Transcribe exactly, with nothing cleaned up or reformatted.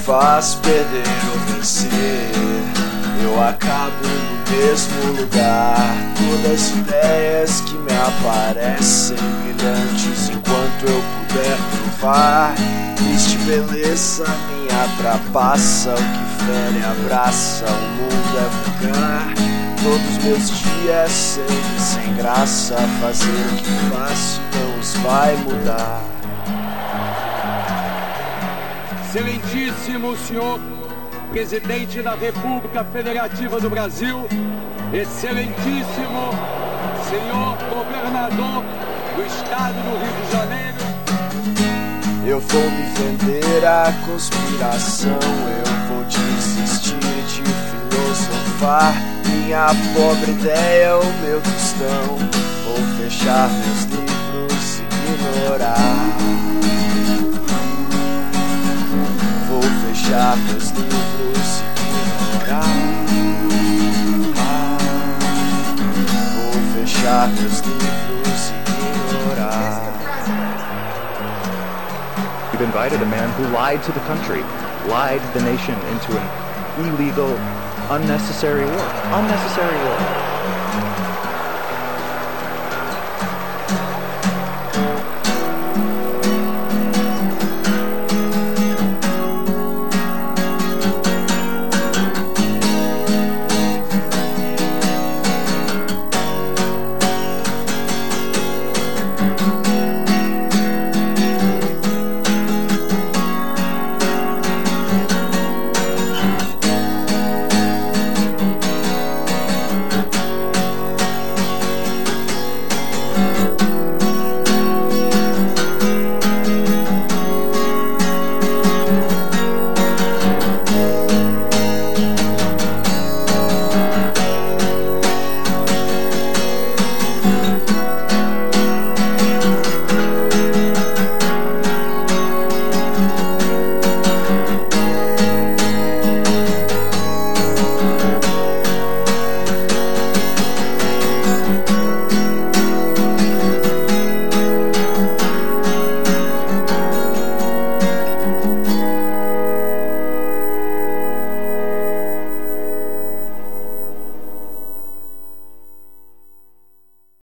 faz perder ou vencer. Eu acabo no mesmo lugar. Todas as ideias que me aparecem brilhantes enquanto eu puder provar. Triste beleza minha trapaça, o que fere abraça, o mundo é vulgar. Todos meus dias sempre sem graça, fazer o que faço não os vai mudar. Excelentíssimo senhor Presidente da República Federativa do Brasil, excelentíssimo senhor Governador do Estado do Rio de Janeiro. Eu vou me vender à conspiração, eu vou desistir de filosofar. Minha pobre ideia é o meu tostão. Vou fechar meus livros e ignorar. Vou fechar meus livros e ignorar. Ah, vou fechar meus livros e ignorar. You've invited a man who lied to the country, lied the nation into an illegal, unnecessary war. Unnecessary war.